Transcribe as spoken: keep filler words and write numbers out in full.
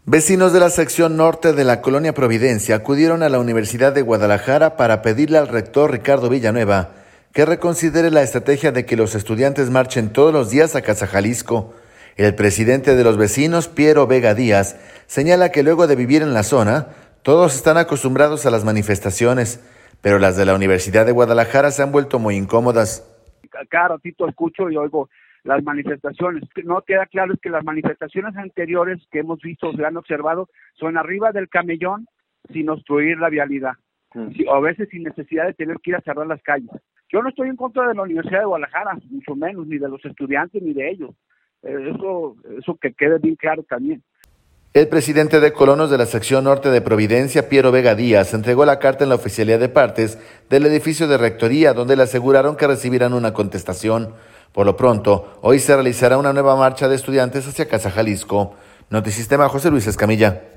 Vecinos de la sección norte de la colonia Providencia acudieron a la Universidad de Guadalajara para pedirle al rector Ricardo Villanueva que reconsidere la estrategia de que los estudiantes marchen todos los días a Casa Jalisco. El presidente de los vecinos, Piero Vega Díaz, señala que luego de vivir en la zona, todos están acostumbrados a las manifestaciones, pero las de la Universidad de Guadalajara se han vuelto muy incómodas. Cada ratito escucho y oigo las manifestaciones. No queda claro es que las manifestaciones anteriores que hemos visto, se han observado, son arriba del camellón sin obstruir la vialidad, sí, o a veces sin necesidad de tener que ir a cerrar las calles. Yo no estoy en contra de la Universidad de Guadalajara, mucho menos, ni de los estudiantes, ni de ellos. Eso, eso que quede bien claro también. El presidente de Colonos de la sección norte de Providencia, Piero Vega Díaz, entregó la carta en la oficialía de partes del edificio de rectoría, donde le aseguraron que recibirán una contestación. Por lo pronto, hoy se realizará una nueva marcha de estudiantes hacia Casa Jalisco. Notisistema, José Luis Escamilla.